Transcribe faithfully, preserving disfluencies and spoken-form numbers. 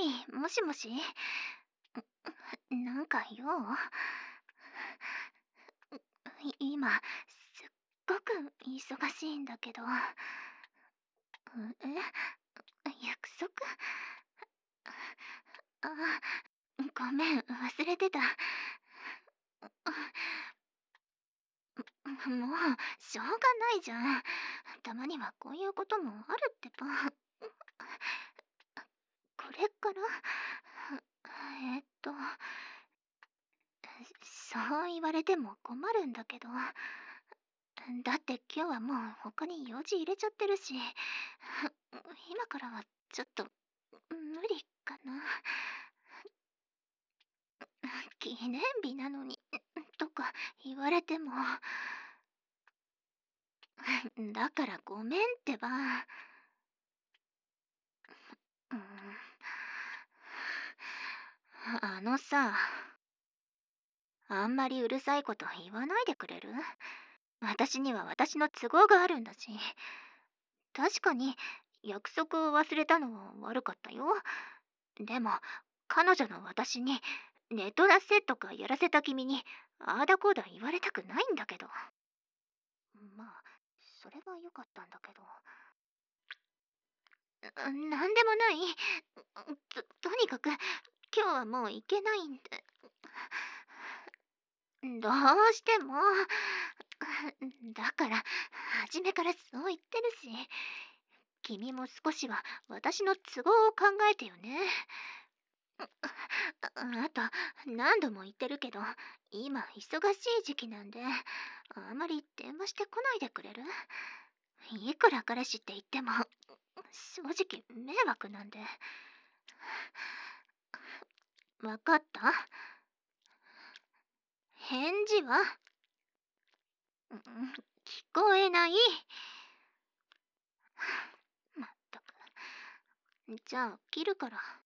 い、もしもし。なんか用？い今、すっごく忙しいんだけど。え？約束？あ、ごめん、忘れてた。もう、しょうがないじゃん。たまにはこういうこともあるってば。これから、えっと、そう言われても困るんだけど。だって今日はもう他に用事入れちゃってるし、今からはちょっと無理かな。記念日なのにとか言われても。だからごめんってば。うん、あのさ、あんまりうるさいこと言わないでくれる？私には私の都合があるんだし。確かに約束を忘れたのは悪かったよ。でも彼女の私に寝取らせとかやらせた君にああだこうだ言われたくないんだけど。まあそれは良かったんだけど。なんでもない。ととにかく今日はもう行けないんで。どうしても。だから初めからそう言ってるし。君も少しは私の都合を考えてよね。ああと何度も言ってるけど今忙しい時期なんであまり電話してこないでくれる？いくら彼氏って言っても正直迷惑なんで。わかった？返事は？うん、聞こえない。まったく。じゃあ切るから。